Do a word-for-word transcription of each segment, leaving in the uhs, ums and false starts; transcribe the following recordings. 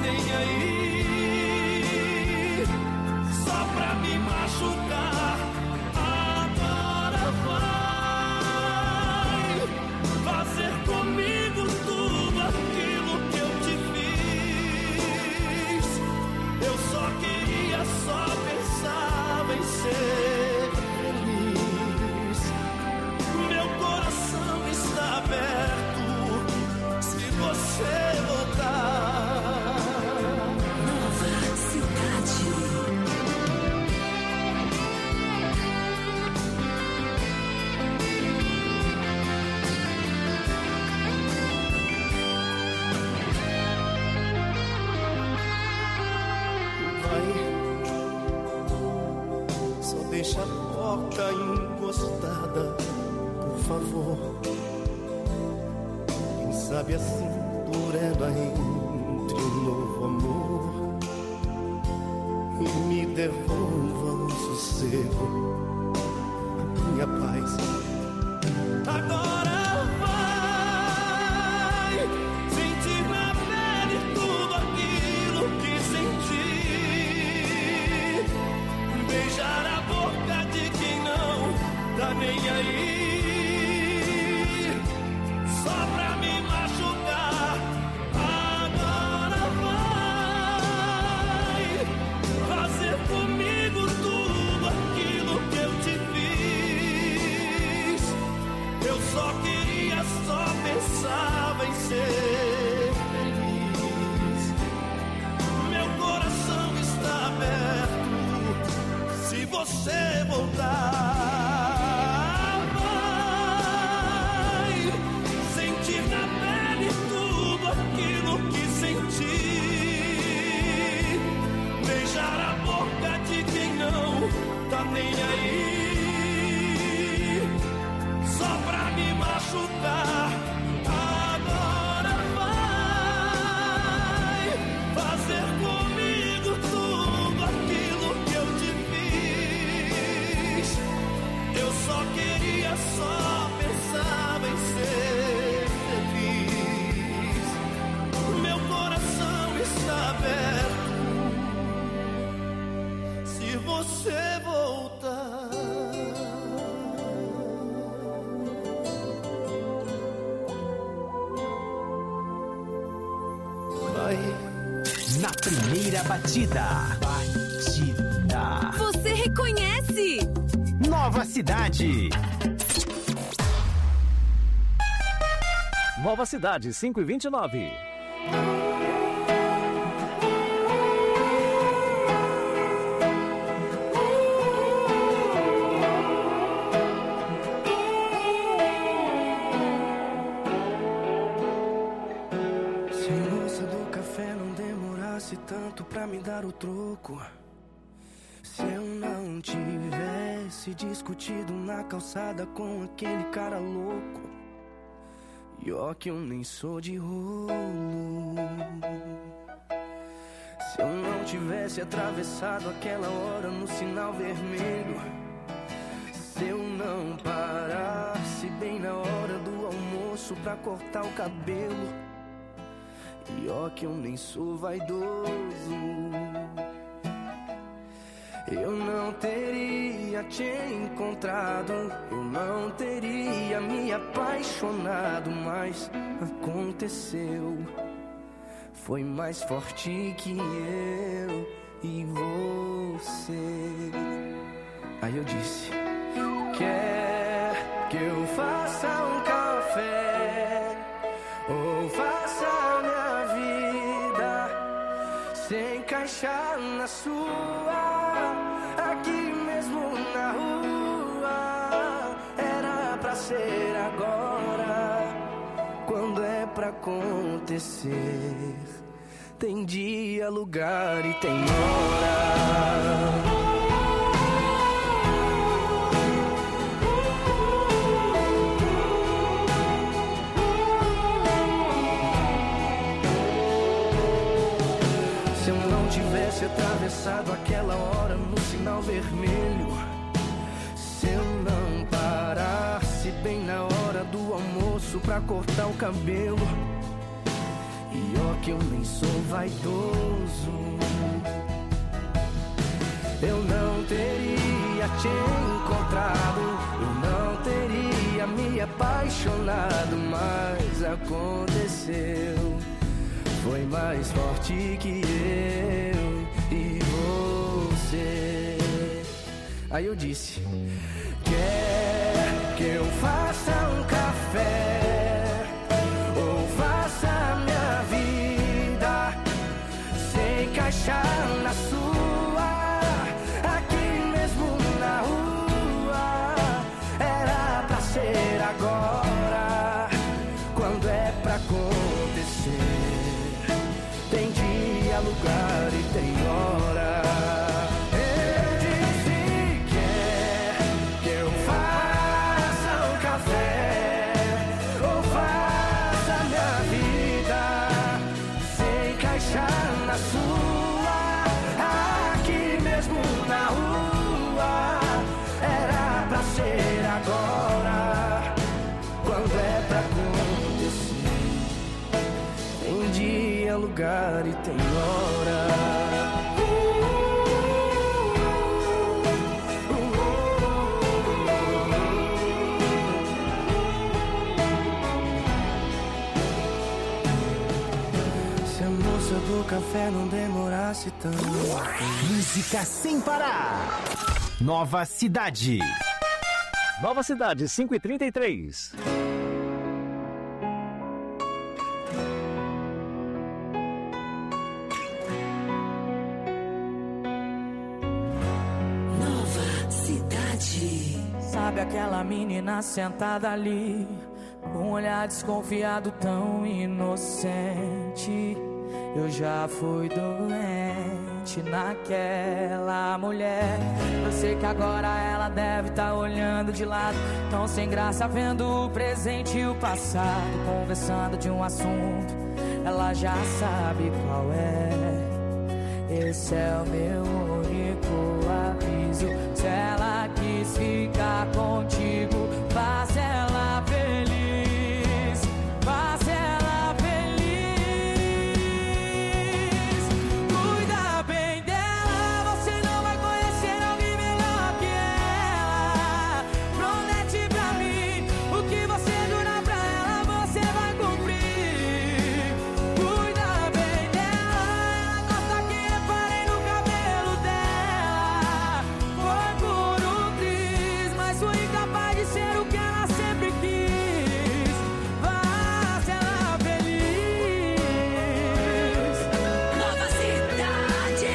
nem aí, só pra me machucar. Agora vai fazer comigo tudo aquilo que eu te fiz. Eu só queria, só pensava em ser feliz. Meu coração está aberto se você voltar. Nova Cidade. Só deixa a porta encostada, por favor. Quem sabe assim por ela entre um novo amor e me devolva o sossego, a minha paz. Agora vai sentir na pele tudo aquilo que senti. Beijar a boca de quem não tá nem aí, só pra me machucar. Agora vai fazer comigo tudo aquilo que eu te fiz. Eu só queria, só pensava em ser feliz. Meu coração está aberto se você voltar. Vai sentir na pele tudo aquilo que senti. Beijar a boca de quem não tá nem aí, só pra me machucar. Agora vai fazer comigo tudo aquilo que eu te fiz. Eu só queria, só pensava em ser feliz. Meu coração está aberto se você voltar. Vai. Na primeira batida. Batida. Você reconhece? Nova Cidade. Nova Cidade, cinco e vinte e nove. Se a moça do café não demorasse tanto pra me dar o troco, se eu não tivesse discutido na calçada com aquele cara louco, e ó que eu nem sou de rolo. Se eu não tivesse atravessado aquela hora no sinal vermelho, se eu não parasse bem na hora do almoço pra cortar o cabelo, e ó que eu nem sou vaidoso, eu não teria te encontrado, eu não teria me apaixonado, mas aconteceu. Foi mais forte que eu e você. Aí eu disse: quer que eu faça um café ou faça minha vida se encaixar na sua? Aqui mesmo na rua era pra ser agora. Quando é pra acontecer, tem dia, lugar e tem hora. Se eu não tivesse atravessado aquela hora no sinal vermelho, se eu não parasse bem na hora do almoço pra cortar o cabelo, E ó que eu nem sou vaidoso, eu não teria te encontrado, eu não teria me apaixonado, mas aconteceu. Foi mais forte que eu e você. Aí eu disse: quer que eu faça um café ou faça minha vida se encaixar na sua, aqui mesmo na rua? Era pra ser agora, quando é pra acontecer. Tem dia, lugar e tem hora. Eu disse: quer que eu faça um café ou faça minha vida se encaixar na sua, aqui mesmo na rua? Era pra ser agora, quando é pra acontecer. Tem dia, lugar e tem hora. Se a moça do café não demorasse tanto. Música sem parar. Nova Cidade. Nova Cidade, cinco e trinta e três. Sabe aquela menina sentada ali, com um olhar desconfiado tão inocente? Eu já fui doente naquela mulher. Eu sei que agora ela deve estar olhando de lado, tão sem graça, vendo o presente e o passado, conversando de um assunto, ela já sabe qual é. Esse é o meu único aviso: se ela quis ficar contigo, faz ela feliz, faz ela feliz. Cuida bem dela, você não vai conhecer alguém melhor que ela. Promete pra mim, o que você jurar pra ela, você vai cumprir. Cuida bem dela, ela gosta que reparem no cabelo dela. Foi por um triz, mas fui incapaz de ser o que ela sempre quis. Faz ela feliz. Nova Cidade.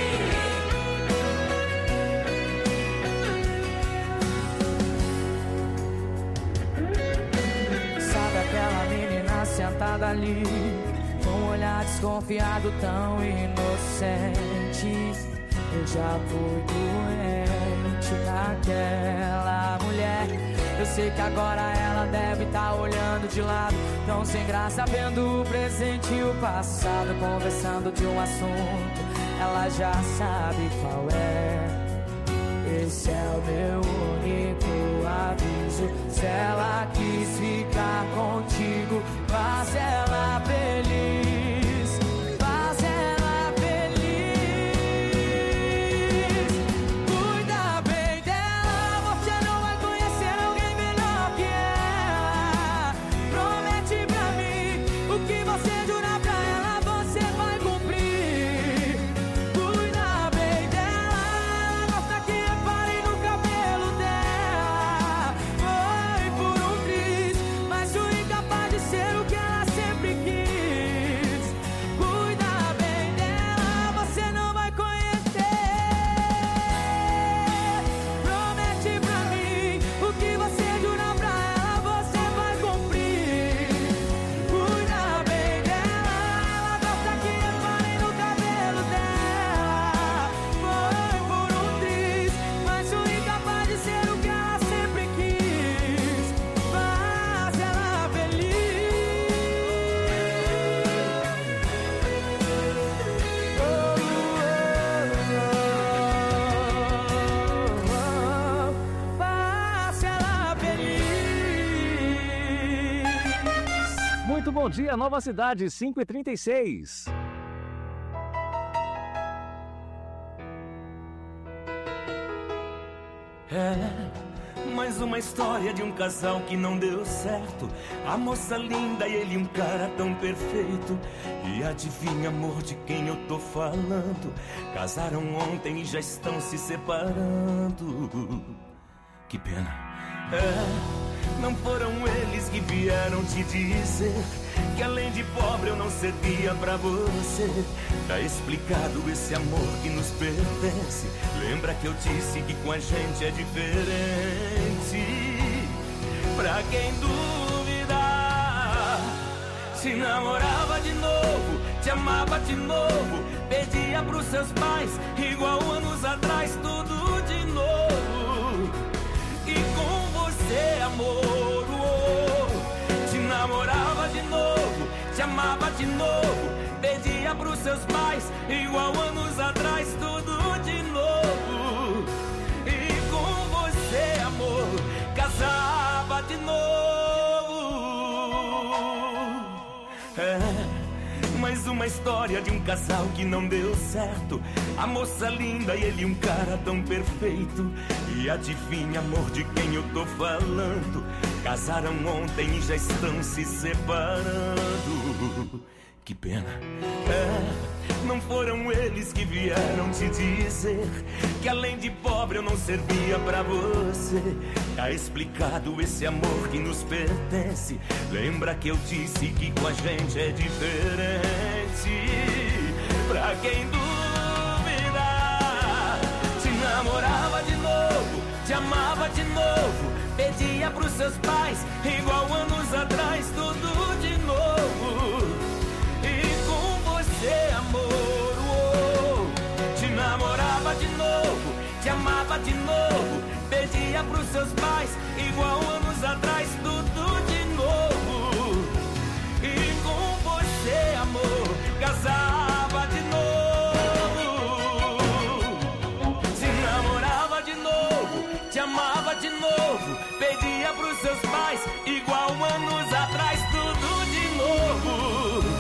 Sabe aquela menina sentada ali, com um olhar desconfiado tão inocente? Eu já fui doente naquela mulher. Eu sei que agora ela deve estar olhando de lado, tão sem graça, vendo o presente e o passado, conversando de um assunto, ela já sabe qual é. Esse é o meu único aviso: se ela quis ficar contigo, faz ela feliz, faz ela feliz. Cuida bem dela, você não vai conhecer alguém melhor que ela. Promete pra mim, o que você jurar pra ela, você vai cumprir. Cuida bem dela, ela gosta que reparem no cabelo dela. Foi por um triz, mas fui incapaz de ser o que ela sempre quis. Bom Dia Nova Cidade, cinco e trinta e seis. É mais uma história de um casal que não deu certo. A moça linda e ele um cara tão perfeito. E adivinha, amor, de quem eu tô falando? Casaram ontem e já estão se separando. Que pena. É, não foram eles que vieram te dizer que além de pobre eu não cedia pra você. Tá explicado esse amor que nos pertence. Lembra que eu disse que com a gente é diferente. Pra quem duvidar, se namorava de novo, te amava de novo, pedia pros seus pais igual anos atrás, tudo de novo. E com você, amor, oh, te namorava de novo, te amava de novo, pedia pros seus pais igual anos atrás, tudo de novo. E com você, amor, casava de novo. É mais uma história de um casal que não deu certo. A moça linda e ele um cara tão perfeito. E adivinha, amor, de quem eu tô falando? Casaram ontem e já estão se separando. Que pena. É, não foram eles que vieram te dizer que além de pobre eu não servia pra você. Tá explicado esse amor que nos pertence. Lembra que eu disse que com a gente é diferente. Pra quem duvidar, te namorava de novo, te amava de novo, pedia pros seus pais igual anos atrás, tudo de novo. Você, amor, oh, te namorava de novo, te amava de novo, pedia pros seus pais igual anos atrás, tudo de novo. E com você, amor, casava de novo. Se namorava de novo, te amava de novo, pedia pros seus pais igual anos atrás, tudo de novo.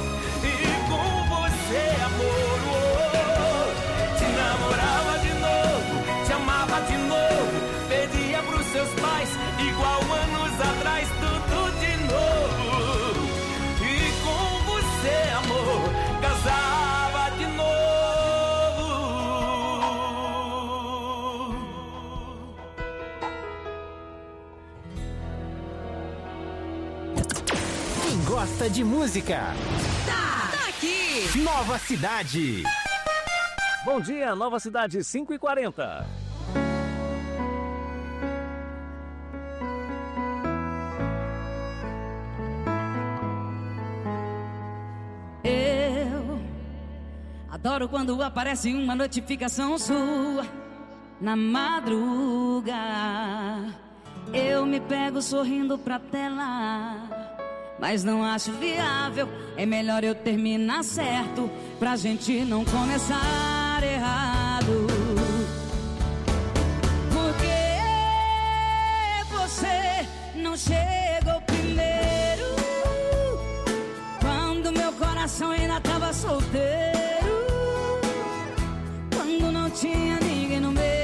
Amor, oh, te namorava de novo, te amava de novo, pedia pros seus pais igual anos atrás, tudo de novo. E com você, amor, casava de novo. Quem gosta de música Nova Cidade. Bom dia, Nova Cidade, cinco e quarenta. Eu adoro quando aparece uma notificação sua na madruga. Eu me pego sorrindo pra tela, mas não acho viável, é melhor eu terminar certo, pra gente não começar errado. Porque você não chegou primeiro, quando meu coração ainda tava solteiro, quando não tinha ninguém no meio.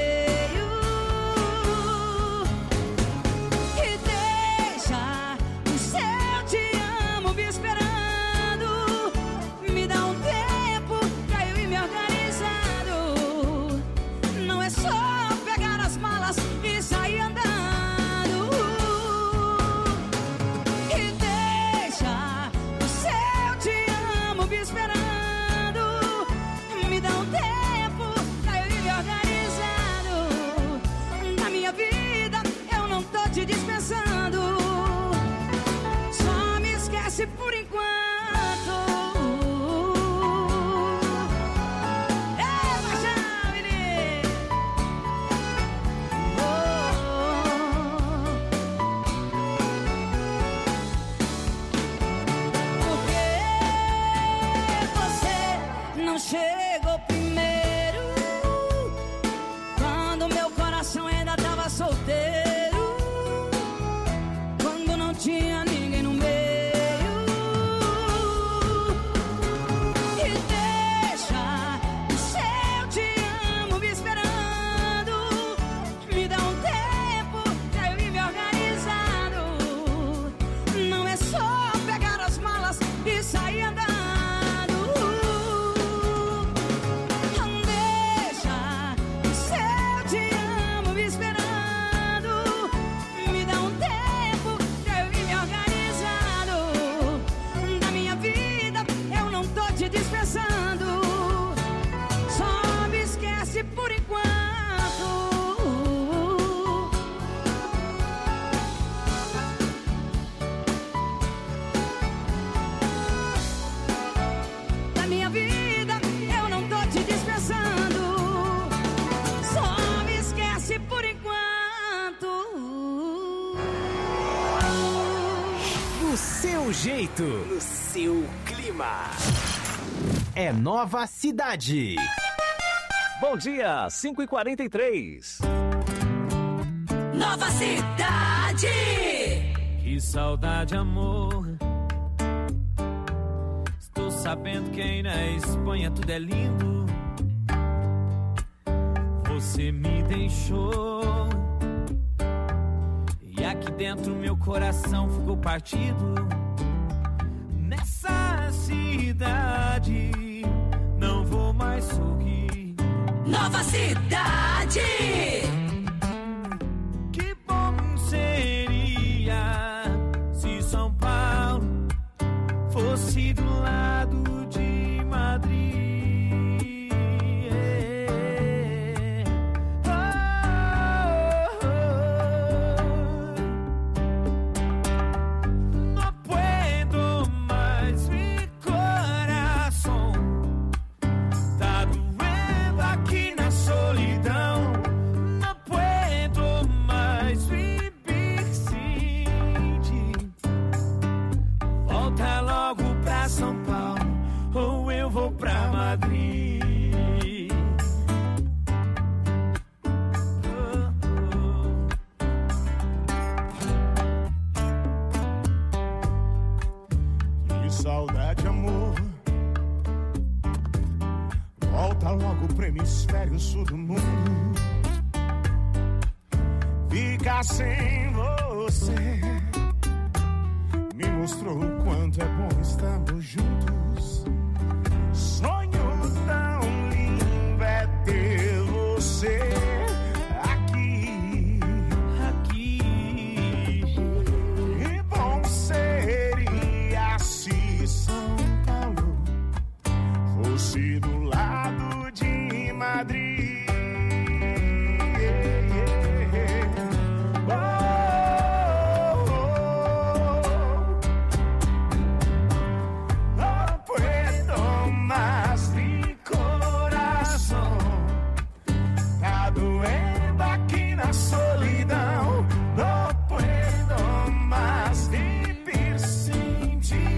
Esperando, me dá um tempo pra eu ir me organizando. e sair andando. Deixa, se eu te amo me esperando, me dá um tempo pra eu ir me organizando. Da minha vida eu não tô te dispensando, só me esquece por enquanto. Da minha vida eu não tô te dispensando, só me esquece por enquanto. Do seu jeito, no seu clima. É Nova Cidade. Bom dia, cinco e quarenta e três. Nova Cidade. Que saudade, amor. Estou sabendo que aí na Espanha tudo é lindo. Você me deixou e aqui dentro meu coração ficou partido. Nessa cidade não vou mais sorrir. Nova Cidade. Que bom seria se São Paulo fosse do lado de Madrid. Oh, oh, oh. No puedo mais, mi coração tá doendo aqui na solidão. Não puedo mais viver sem ti. Volta logo pra São Paulo ou eu vou pra Madrid. Que saudade, amor. Volta logo pro hemisfério sul do mundo. Ficar sem você me mostrou o quanto é bom estarmos juntos. Sonho tão lindo é ter você aqui, Aqui e bom seria se São Paulo fosse do lado de Madrid. Oh, oh, oh. No puedo más, mi coração tá doendo aqui na solidão. No puedo más viver sem ti.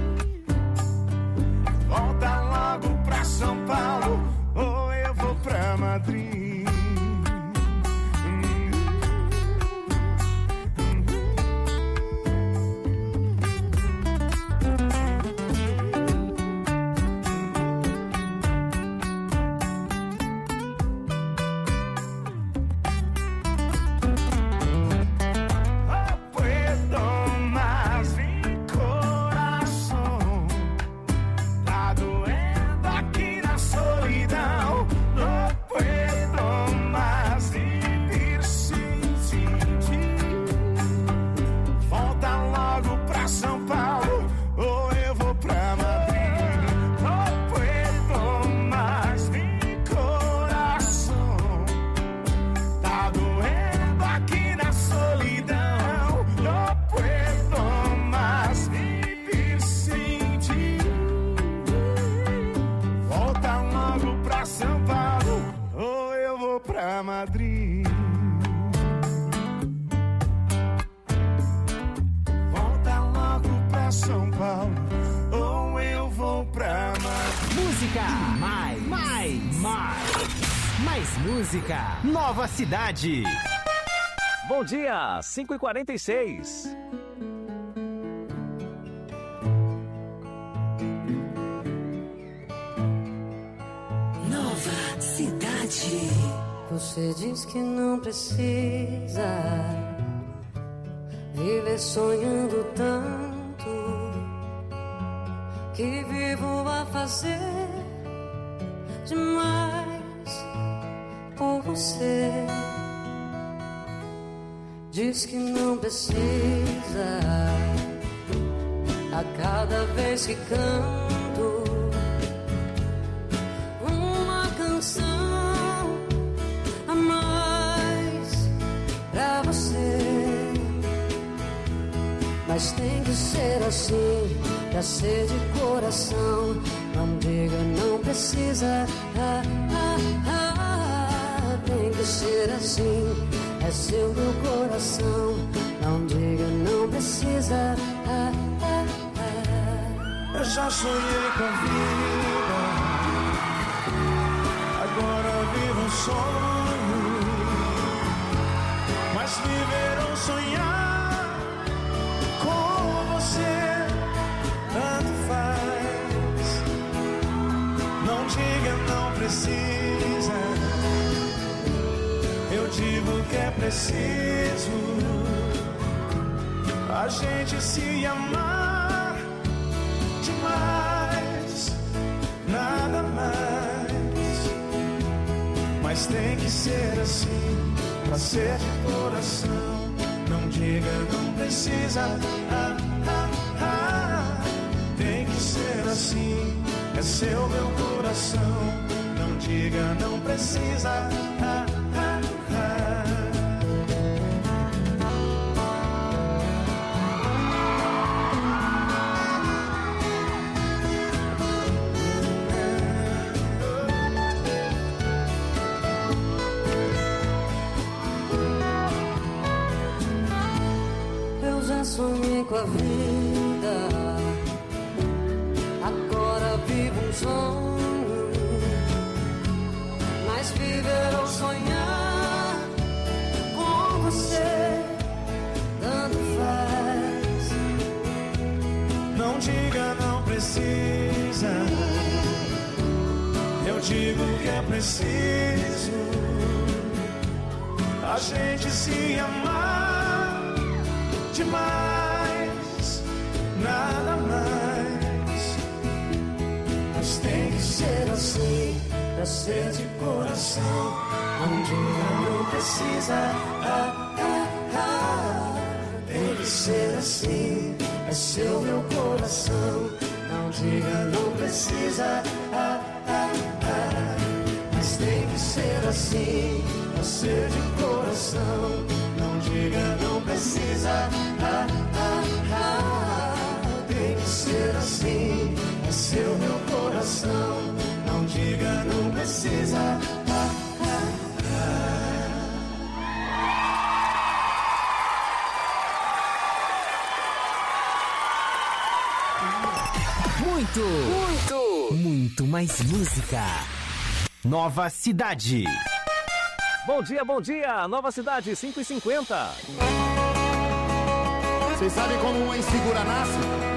Volta logo pra São Paulo ou eu vou pra Madrid. No puedo más, mi coração tá doendo aqui na solidão. No puedo más viver sem ti. Volta logo pra São Paulo ou eu vou pra Madrid. No puedo más, mi coração tá doendo aqui na solidão. No puedo más viver sem ti. Volta logo pra São Paulo ou eu vou pra Madrid. Volta logo pra São Paulo ou eu vou pra Madrid. Música, mais, mais, mais. Mais música. Nova Cidade. Bom dia, cinco e quarenta e seis. Nova Cidade. Você diz que não precisa viver sonhando tanto. que vivo a fazer demais por você. Diz que não precisa a cada vez que canto uma canção a mais pra você. Mas tem que ser assim, pra ser de coração. Não diga não precisa, ah, ah, ah. Tem que ser assim, é seu meu coração. Não diga não precisa, ah, ah, ah. Eu já sonhei com a vida, agora vivo um sonho. Mas viver ou sonhar com você tanto faz. Não diga não precisa, eu digo que é preciso a gente se amar demais, nada mais. Mas tem que ser assim, pra ser de coração. Não diga não precisa, ah, ah, ah. Tem que ser assim, é seu meu coração. Não diga não precisa, ah, ah, ah. Sonhei com a vida, agora vivo um sonho. Mas viver ou sonhar com você tanto faz. Não diga não precisa, eu digo que é preciso a gente se amar demais, nada mais. Mas tem que ser assim, pra ser de coração. Não diga não precisa, ah, ah, ah. Tem que ser assim, é seu meu coração. Não diga não precisa, ah, ah, ah. Mas tem que ser assim, pra ser de coração. Não diga não precisa, ah, ah, ah. Tem que ser assim, é seu meu coração. Não diga não precisa, ah, ah, ah. Muito, muito, muito mais música. Nova Cidade. Bom dia, bom dia! Nova Cidade, cinco e cinquenta. Vocês sabem como uma insegura nasce?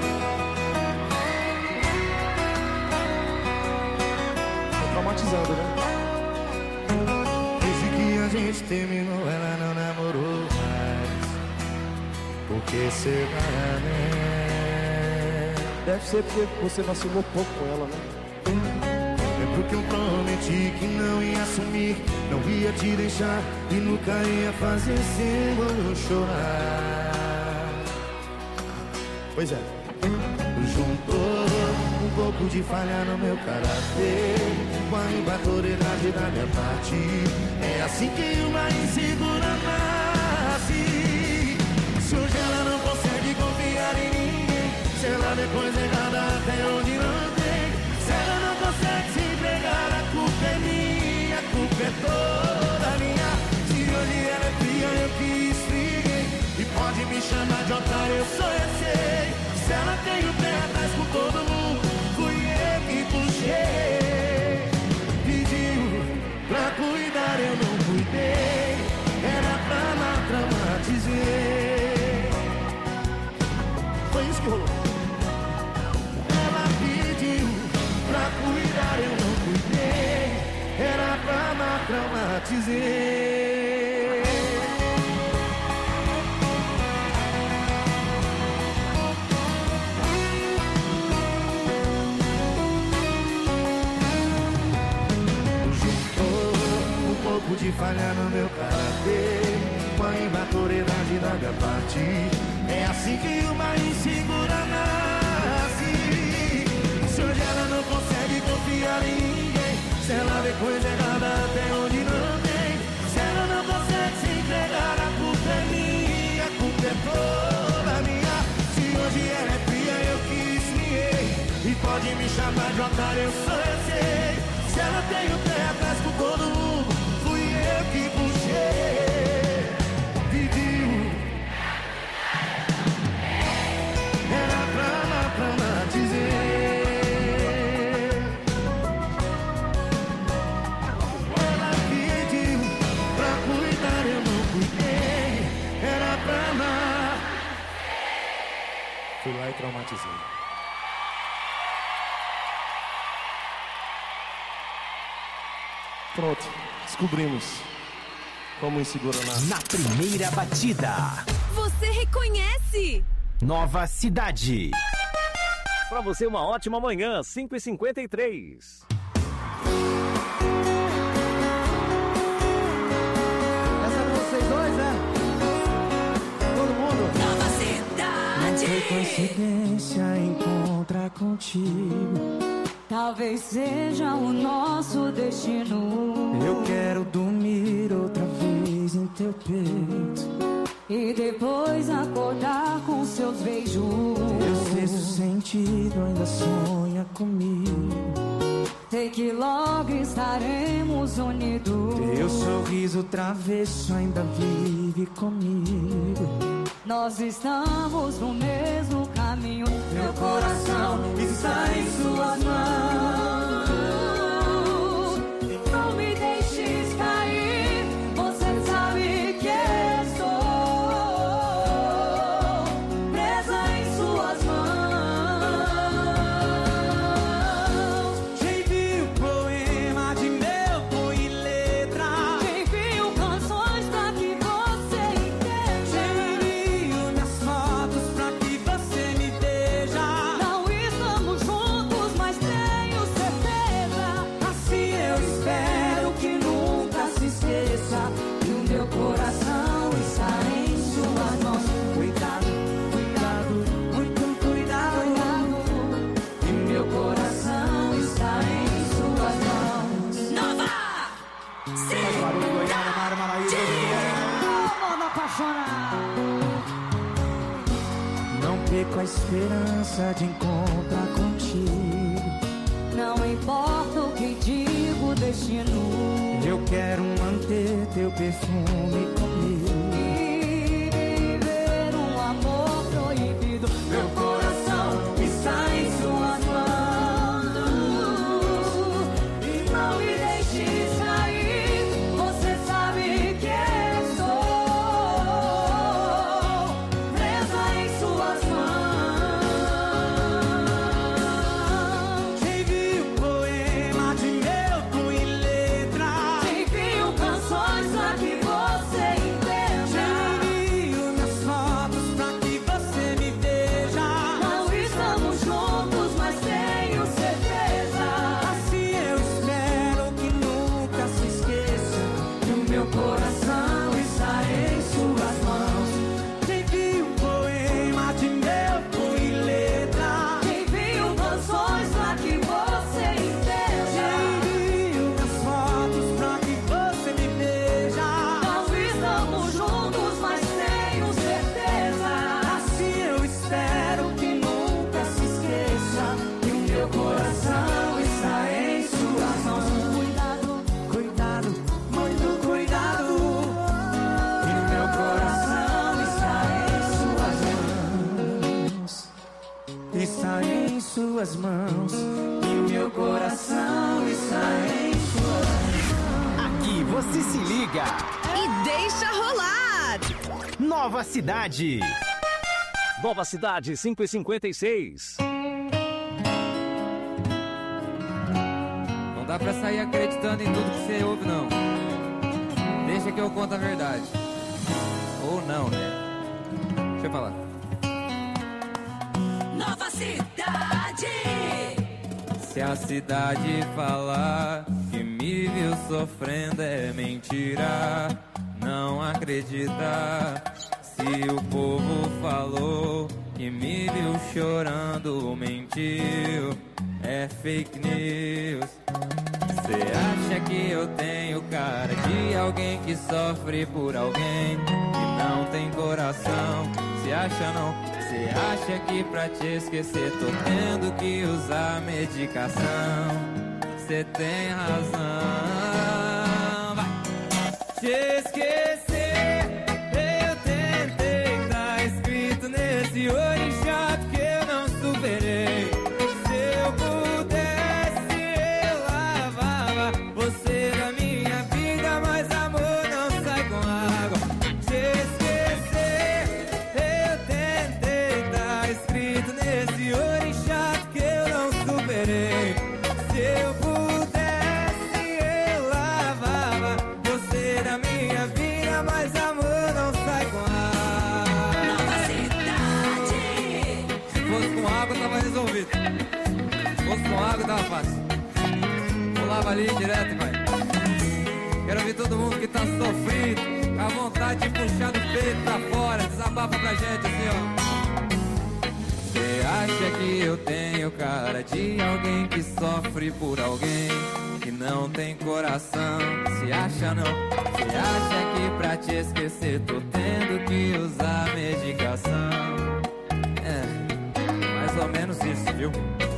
Tô traumatizando, né? Desde que a gente terminou, ela não namorou mais. Por que será, né? Deve ser porque você vacilou pouco com ela, né? Porque eu prometi que não ia assumir, não ia te deixar e nunca ia fazer sem eu chorar. Pois é. Juntou um pouco de falha no meu caráter com a imaturidade da minha parte. É assim que uma insegura nasce. Se hoje ela não consegue confiar em ninguém, se ela depois errada até onde não tem, se ela não consegue se entregar, a culpa é minha, a culpa é toda minha. Se hoje ela é fria, eu que esfriei, e pode me chamar de otário, eu só eu sei. Se ela tem o pé atrás com todo mundo, fui eu que puxei. Pediu pra cuidar, eu não cuidei, era pra lá traumatizei. Foi isso que rolou. Ela pediu pra cuidar, eu não cuidei, era pra lá traumatizei. falha no meu caráter, uma imaturidade da minha parte. É assim que uma insegura nasce. Se hoje ela não consegue confiar em ninguém, se ela vê coisa errada até onde não tem, se ela não consegue se entregar, a culpa é minha, a culpa é toda minha. Se hoje ela é fria, eu que esfriei, e pode me chamar de otário, eu só eu sei. Se ela tem o pé atrás com todo mundo, fui eu que puxei. Vivi. Era pra lá, pra lá dizer. Ela pediu pra cuidar, eu não cuidei. Era pra lá. Fui lá e traumatizei. Pronto, descobrimos como insegura nasce. Na primeira batida. Você reconhece? Nova Cidade. Pra você, uma ótima manhã, cinco e cinquenta e três. Essa é pra vocês dois, né? Todo mundo? Nova Cidade. Não foi coincidência encontrar contigo. Talvez seja o nosso destino. Eu quero dormir outra vez em teu peito e depois acordar com seus beijos. Teu sexto sentido ainda sonha comigo. Sei que logo estaremos unidos. Teu sorriso travesso ainda vive comigo. Nós estamos no mesmo caminho. Meu coração está em suas mãos. Não me deixes cair. Você sabe que estou presa em suas mãos. Te envio poema de meu punho e letra. Te envio canções pra que você entenda. Te envio minhas fotos pra que você me veja. Não estamos juntos, mas tenho certeza. Assim eu espero que nunca se esqueça que o meu coração está em suas mãos. Cuidado, cuidado, muito cuidado, e meu coração está em suas mãos. Nova Cidade. Mano apaixonado. Não perco a esperança de encontrar contigo. Não importa o que digo, o destino. Eu quero manter teu perfume comigo E viver um amor proibido. Meu coração está em suas mãos. E não me deixes cair. Você sabe que estou presa em suas mãos. Te envio poema de meu punho e letra. Te envio canções pra que você entenda. Te envio minhas fotos pra que você me veja. Não estamos juntos, mas tenho certeza. Assim eu espero que nunca se esqueça que o meu coração está em suas mãos. Te envio poema de meu punho e letra. Te envio canções pra que você entenda. Te envio minhas fotos pra que você me veja. Não estamos juntos, mas tenho certeza. Assim eu espero que nunca se esqueça que o meu coração está em suas mãos. Cuidado, Cuidado, muito cuidado. E meu coração está em suas mãos. Está em suas mãos. E meu coração está em suas mãos. Aqui você se liga. E deixa rolar. Nova Cidade. Nova Cidade, cinco e cinquenta e seis. Não dá pra sair acreditando em tudo que você ouve, não. Deixa que eu conto a verdade. Ou não, né? Deixa eu falar. Nova Cidade. Se a cidade falar que me viu sofrendo é mentira, não acredita. Se o povo falou que me viu chorando, mentiu, é fake news. Cê acha que eu tenho cara de alguém que sofre por alguém que não tem coração? Cê acha não? Cê acha que pra te esquecer tô tendo que usar medicação? Cê tem razão. Vai. Te esquecer, eu tentei, tá escrito nesse olho chato que eu não superei. Se eu pudesse, eu lavava você da minha vida, mas amor não sai com água. Te esquecer, eu tentei, tá escrito nesse olho chato que eu não superei. Se eu pudesse, eu lavava você da minha vida, mas amor não sai com água. Nova cidade. Se fosse com água, tava resolvido. Se fosse com água, tava fácil. Pulava ali direto e vai. Quero ver todo mundo que tá sofrido, com a vontade de puxar do peito pra fora. Desabafa pra gente assim, ó. Cê acha que eu tenho cara de alguém que sofre por alguém que não tem coração? Se acha não? Se acha que pra te esquecer tô tendo que usar medicação? É, mais ou menos isso, viu?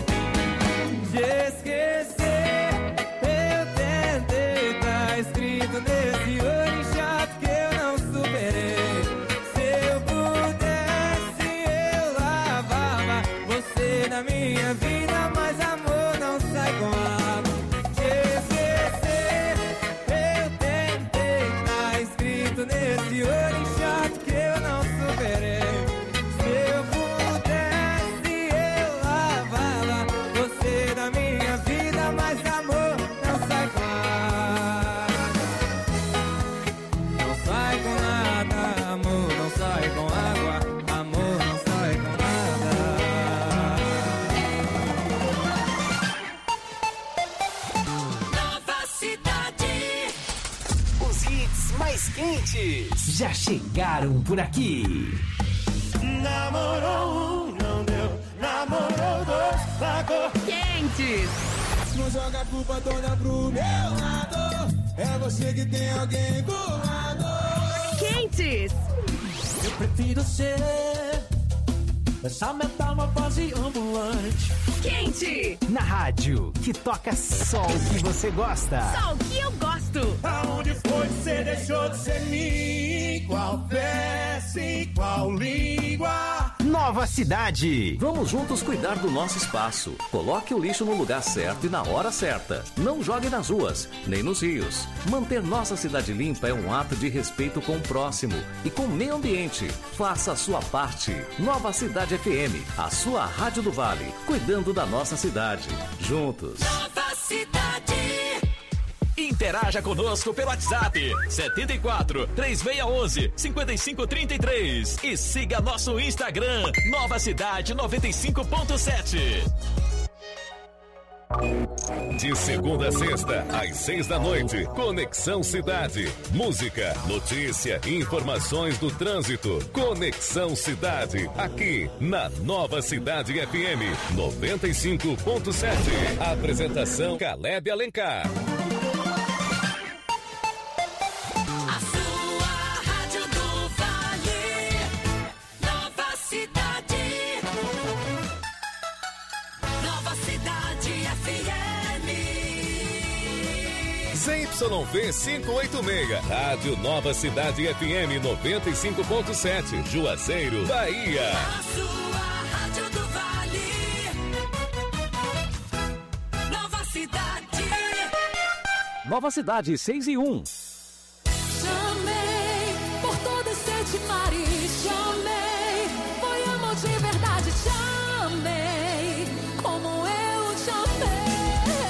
Te esquecer, eu tentei, tá escrito nesse olho chato que eu não superei. Se eu pudesse, eu lavava você da minha vida, mas amor não sai com água. Te esquecer, eu tentei, tá escrito nesse olho chato que eu não superei. Se eu pudesse, eu lavava você da minha vida, mas amor não sai com água. Não sai com nada, amor não sai com água, amor não sai com nada. Nova cidade. Os hits mais quentes já chegaram por aqui. Namorou um, não deu. Namorou dois, largou. Quentes. Não joga a culpa toda pro meu lado. É você que tem alguém do lado. Quentes. Eu prefiro ser essa metamorfose ambulante. Quente. Na rádio, que toca só o que você gosta. Só o que eu gosto. Aonde foi que você deixou de ser mim? Qual peça, em qual língua? Nova cidade. Vamos juntos cuidar do nosso espaço. Coloque o lixo no lugar certo e na hora certa. Não jogue nas ruas, nem nos rios. Manter nossa cidade limpa é um ato de respeito com o próximo e com o meio ambiente. Faça a sua parte. Nova Cidade F M, a sua rádio do Vale, cuidando da nossa cidade. Juntos. Nova cidade. Interaja conosco pelo WhatsApp setenta e quatro, três seis um um, cinco cinco três três e siga nosso Instagram Nova Cidade noventa e cinco ponto sete. De segunda a sexta, às seis da noite, Conexão Cidade. Música, notícia, informações do trânsito. Conexão Cidade, aqui na Nova Cidade F M noventa e cinco ponto sete. Apresentação Caleb Alencar. A sua rádio do Vale. Nova cidade. Nova cidade F M. Z Y V quinhentos e oitenta e seis, Rádio Nova Cidade F M noventa e cinco ponto sete, Juazeiro, Bahia. A sua rádio do Vale. Nova cidade. Nova Cidade seis e um. Chamei por todos os sete mares. Chamei, foi amor de verdade. Chamei, como eu te amei.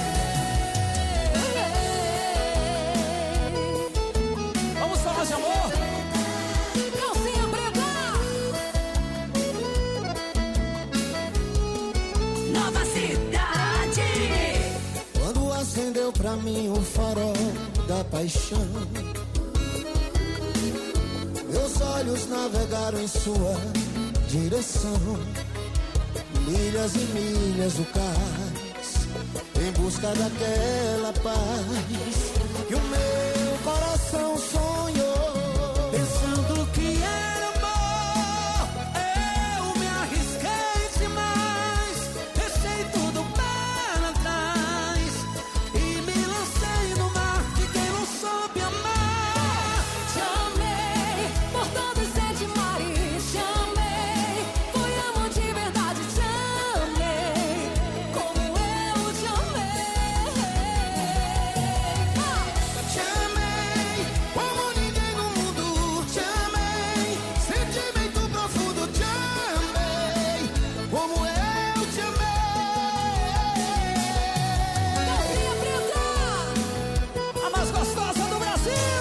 Vamos falar de amor? Calcinha preta. Nova cidade. paixão. Meus olhos navegaram em sua direção, milhas e milhas do cais, em busca daquela paz que o meu coração sonhou, pensando que era amor. Eu me arrisquei demais, deixei tudo para trás e me lancei no mar de quem não soube amar. Te amei por todo sete mares, te amei, foi amor de verdade, te amei, como eu te amei. Te amei como ninguém no mundo, te amei, sentimento profundo, te amei, como eu te Calcinha preta, a mais gostosa do Brasil.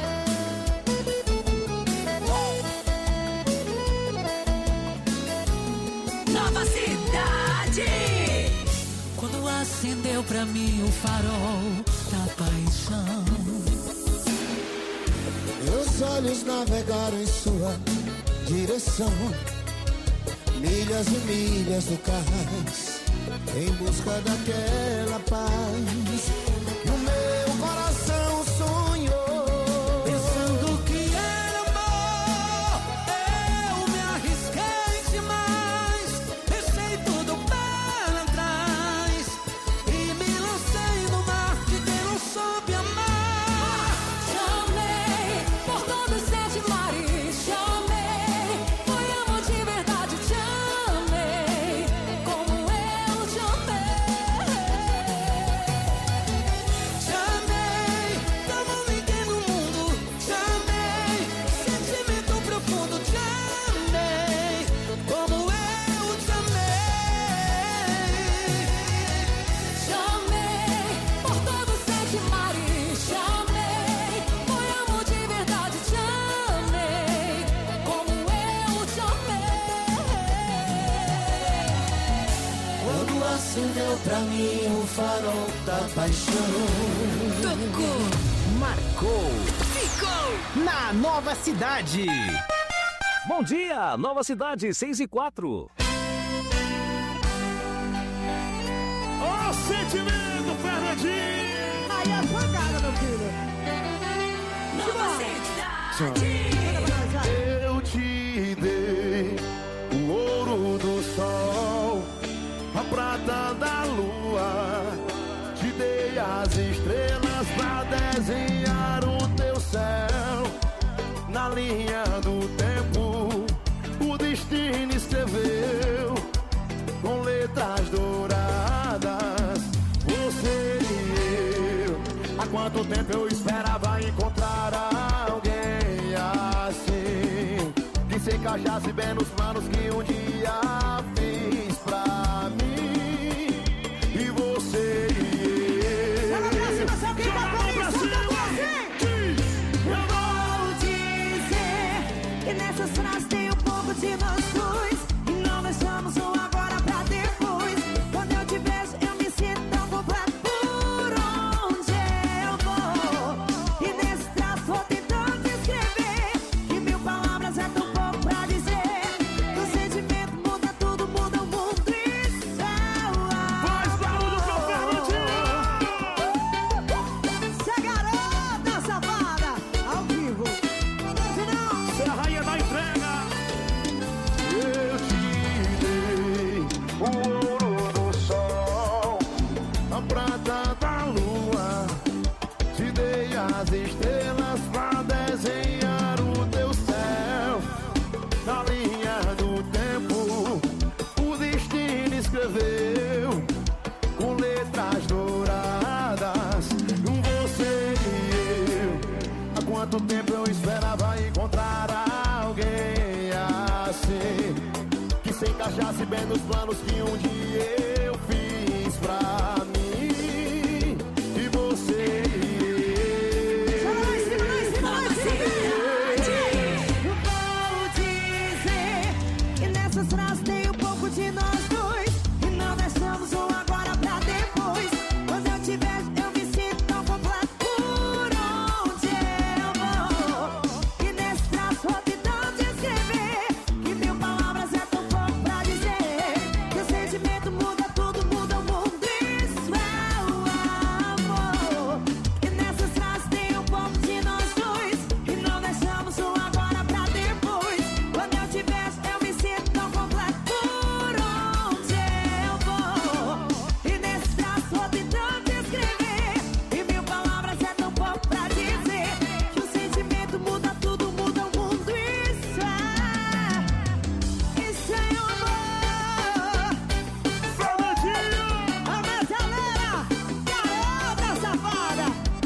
Nova Cidade. Quando acendeu pra mim o farol da paixão, meus olhos navegaram em sua direção, milhas e milhas do cais, em busca daquela paz que o meu coração sonhou, pensando que era amor. Eu me arrisquei demais, deixei tudo para trás e me lancei no mar de quem não soube amar. Te amei por todos sete mares, te amei, foi amor de verdade, te amei, como eu te amei. Te amei como ninguém no mundo, te amei, sentimento profundo, te amei, como eu te amei. Te amei por todos sete mares, te amei, foi amor de verdade, te amei, como eu te amei. quando acendeu pra mim o farol da paixão. Tocou, marcou, ficou na Nova Cidade. Bom dia, Nova Cidade, seis e quatro. Ó sentimento, Fernandinho! Aí é pancada, meu filho. Nova Cidade. Eu te dei o ouro do sol, a prata da lua, te dei as estrelas pra desenhar o teu céu. Na linha do tempo, o destino escreveu com letras douradas, você e eu. Há quanto tempo eu esperava encontrar alguém assim, que se encaixasse bem nos planos que um dia fiz pra mim. E você e eu. Eu Vou dizer que nessas frases tem um pouco de nós dois, e não deixamos um agora pra depois. Quando eu te vejo eu me sinto tão completo por onde eu vou, e nesse traço vou tentando descrever que mil palavras é tão pouco pra dizer. O sentimento muda tudo, muda o mundo e céu. Faz barulho pro Fernandinho! Você é garota, safada, ao vivo. Você é a rainha da entrega! Eu te dei o ouro do sol, a prata da lua, te dei as estrelas pra desenhar o teu céu. Na linha do tempo, o destino escreveu com letras douradas, você e eu. Há quanto tempo eu esperava encontrar alguém assim, que se encaixasse bem nos planos que um dia